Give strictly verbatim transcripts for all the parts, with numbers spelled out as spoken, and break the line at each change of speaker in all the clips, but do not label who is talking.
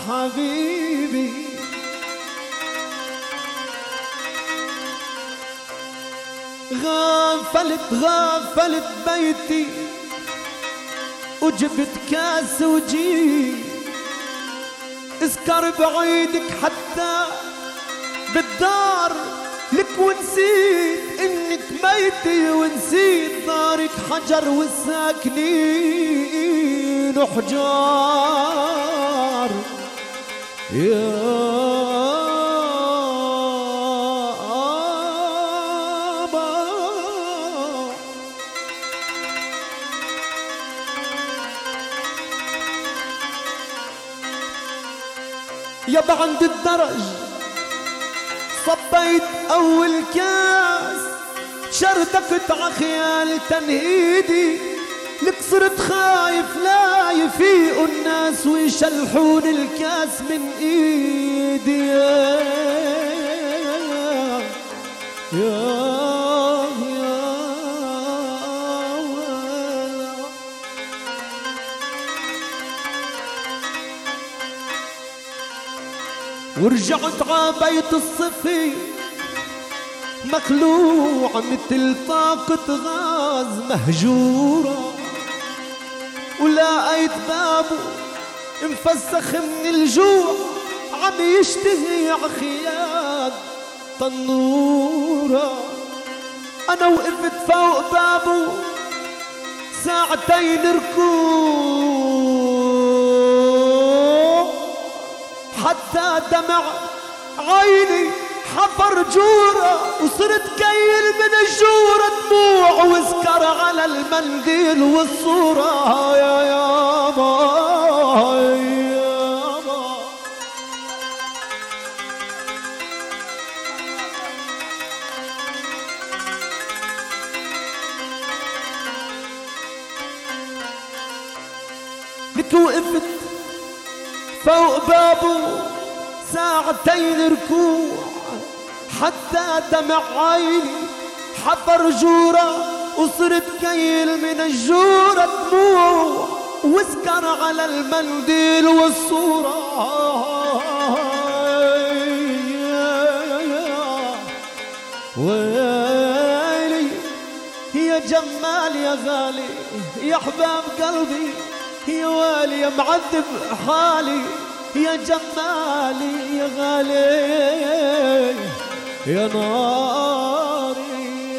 حبيبي غفلت غفلت بيتي وجبت كاس وجي اسكر بعيدك حتى بالدار لك ونسيت انك ميتي ونسيت دارك حجر والساكنين وحجار يا يابا عند الدرج صبيت اول كاس شردكت عخيال تنهيدي لك صرت خايف لا يفيقوا الناس ويشلحون الكاس من ايدي يا يا ورجعت عبيت الصفي مخلوع مثل طاقة غاز مهجورة ولقيت بابه مفسخ من الجوع عم يشتهي عخياد تنورة أنا وقفت فوق بابه ساعتين ركوع حتى دمع عيني حفر جورة وصرت كيل من الجورة دموع وسكر على المنديل والصورة يا يابا يابا لك وقفت فوق بابه ساعتين ركوع حتى دمع عيني حفر جورة وصرت كيل من الجورة دموع وسكر على المنديل والصورة ويلي يا جمال يا غالي يا حباب قلبي يا والي يا معذب حالي يا جمالي يا غالي يا ناري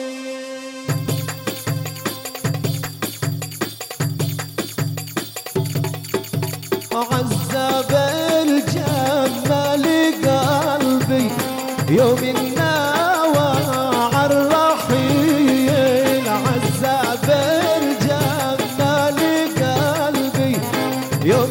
عذب الجمال قلبي يوم النوى عالرحيل عذب الجمال قلبي يوم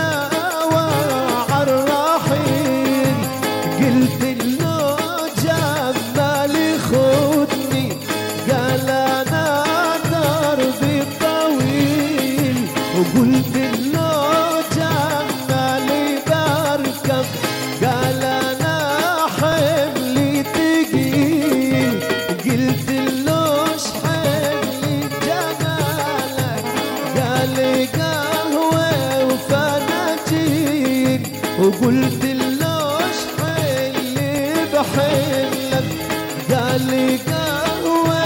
قلت له جمالي بركب قال انا حملي تقيل قلت له حملي جمالك قال قهوه وفناجين وقلت له حملي بحلك قال قهوه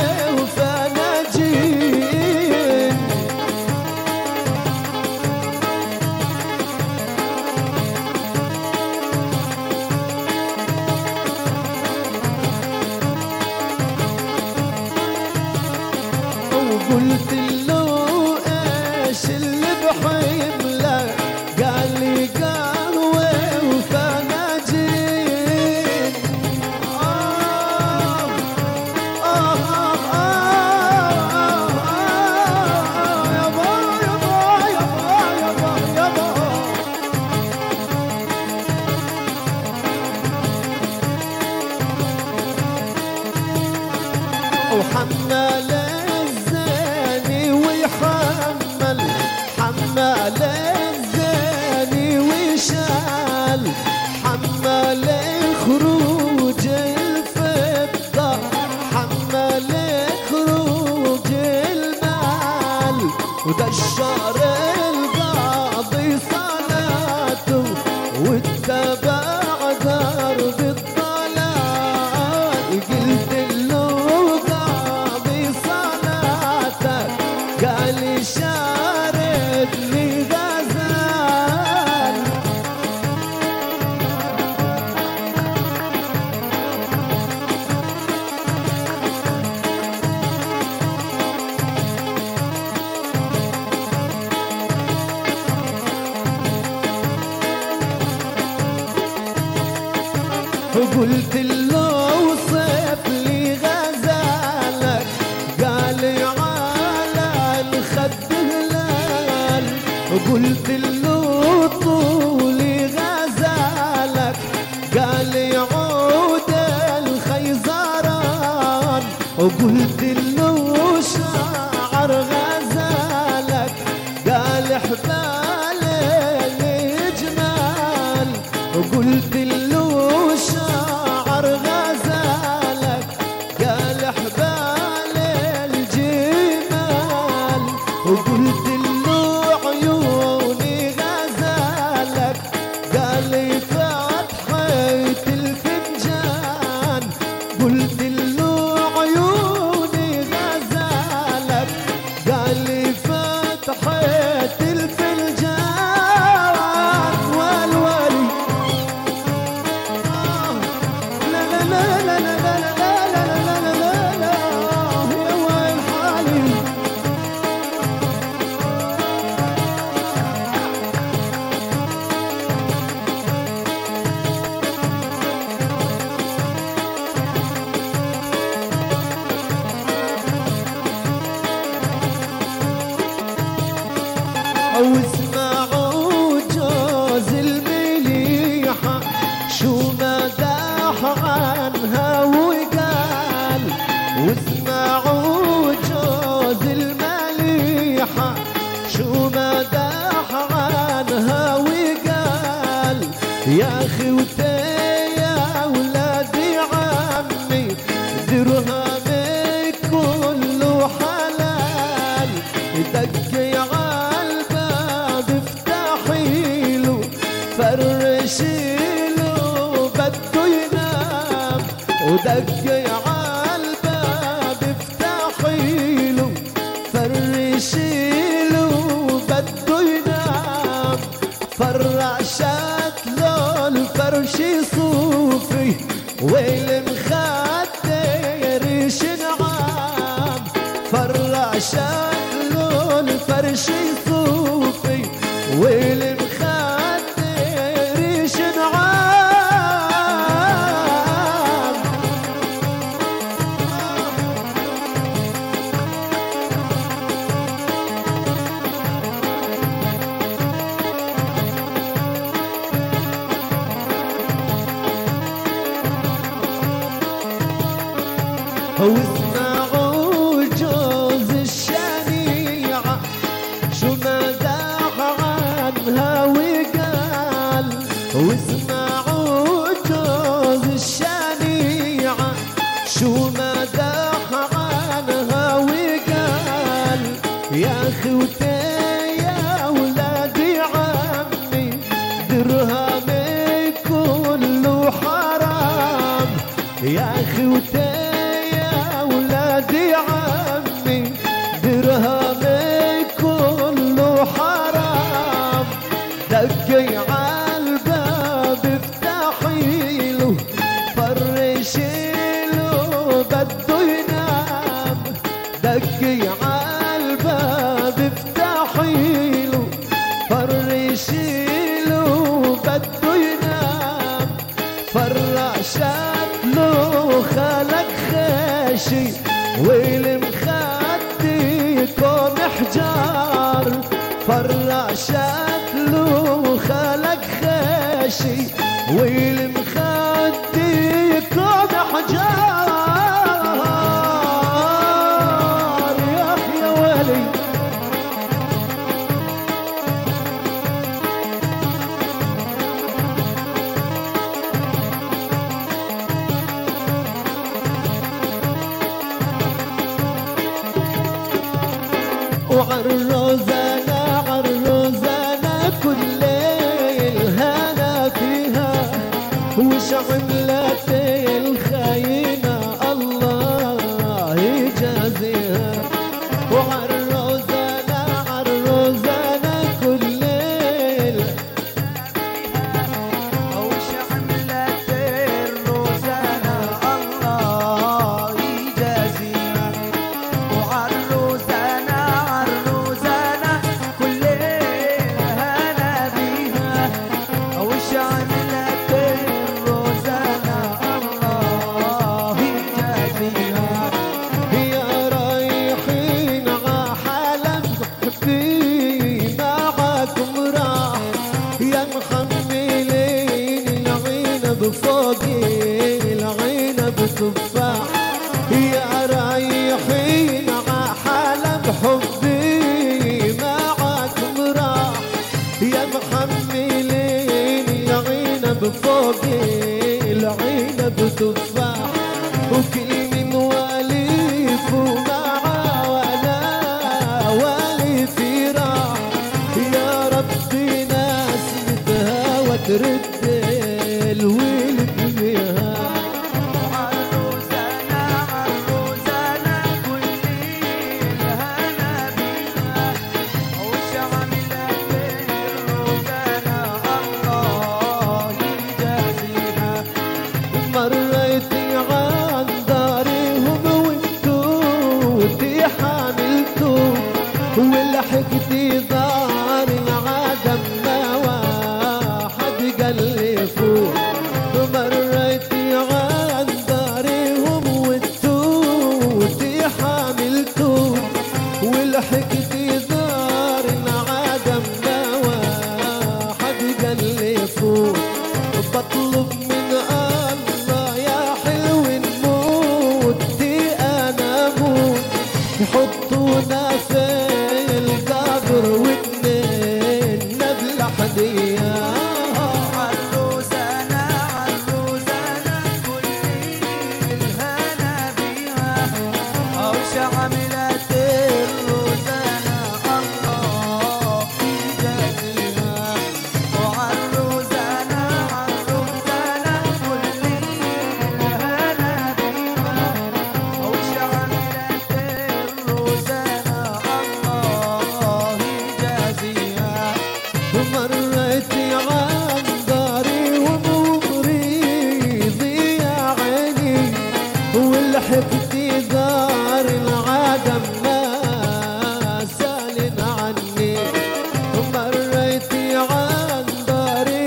وفناجين قلت له ايش اللي بحملك قال لي قهوه وفناجين آه وقلت له وصف لي غزالك، قال على الخد هلال. وقلت له طولي غزالك، قال عود الخيزران. وقلت له شعر غزالك، قال حبال الجمال. وقلت له شعر غزالك، قال حبال الجمال. وقلت له عيوني غزالك، قال لي فتحت الفنجان. قلت له عيوني غزالك، قال لي فتحت الفنجان. والولي آه لا لا لا لا لا لا لا لا لا لا لا يا ويل حالي. أو اسمعوا جوز المليحة شو مداح عنها وقال. واسمعوا جوز المليحة شو مداح عنها وقال. يا أخي وتيا ولادي عمي درهمي كله حلال. دقي عالباب افتحي له فرشي له بده ينام. ودقي عالباب افتحي له فرشي له بده ينام. فرشت له الفرش صوفي والمخدة ريش نعام. فرشت له الفرش صوفي والمخدة ريش نعام. واسمعوا جوز الشنيعة شو مداح عنها وقال. واسمعوا جوز الشنيعة شو مداح عنها وقال. يا أخي وتيا ولادي عمي درهمي كله حرام. يا أخي وتيا ولادي عمي درهمي كله حرام. دقي عالباب افتحي له فرشي له بده ينام. دقي عالباب افتحي له فرشي له بده ينام. فرشت له خلق خاشي والمخدي كوم حجار. فرشت له خلق خاشي والمخدي كوم حجار. يا يا ولي وعالروزانة عالروزانة كل ليل هنا فيها. وش عملت الخاينة الله يجازيها. وعالروزانة عالروزانة كل ليل
وش عملت الروزانة الله يجازيها. وعالروزانة عالروزانة
بفوق العنب تفاح، يا رايحين عالم حبي معاك مراح، يا محملين العنب فوق العنب تفاح، وكل من والف ومعاه ولا والي فراح، يا ربي ناس متهاوى ترد الولد بها.
عروسنا عروسنا كل الهنا بها، وش عملت الروزانة الله يجازيها.
مريت عن دارهم وانتو حاملتو، ولحقتي دار العدم ما واحد قلفو. مريت عن دارهم وانتو حاملتو، ولحقتي دار العدم ما واحد قلفو. بطلب من الله يا حلو نموت انا موت، يحطونا في القبر واتنين نبلع حديا.
عروسنا عروسنا كل الهنا بها، وش عملت الروزانة الله يجازيها. وعروسنا عروسنا كل الهنا بها، وش عملت الروزانة الله يجازيها.
مريت عن داري ومريضي يا عيني، ولحقتي دار العدم ما سالن عني. مريت عن داري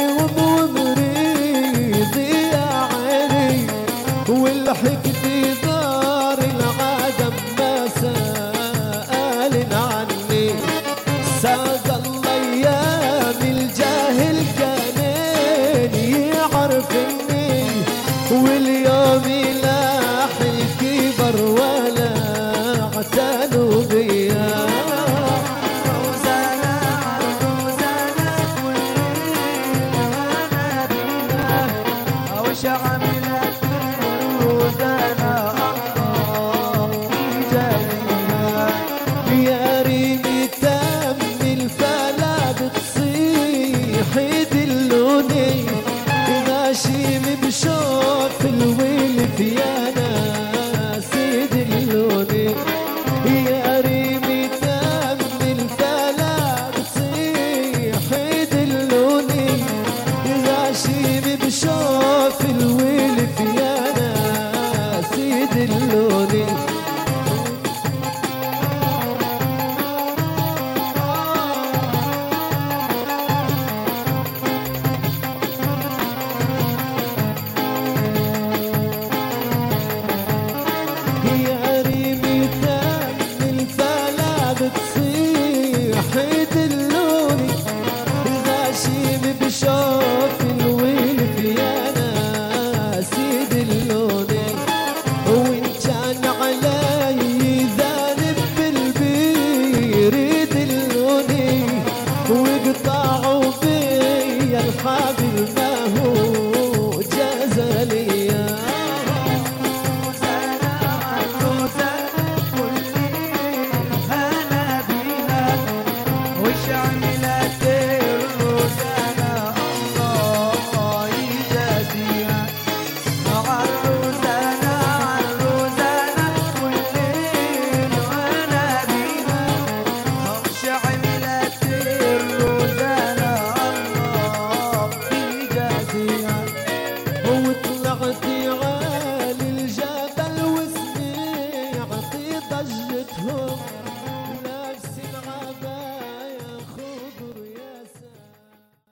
ومريضي يا عيني، ولحقتي دار العدم ما سالن عني. ساق الله ايام الجاهل كانين يعرفني، واليوم لاح الكبر ولا اعتنوا بيا.
عروسنا عروسنا كل الهنا بها، وش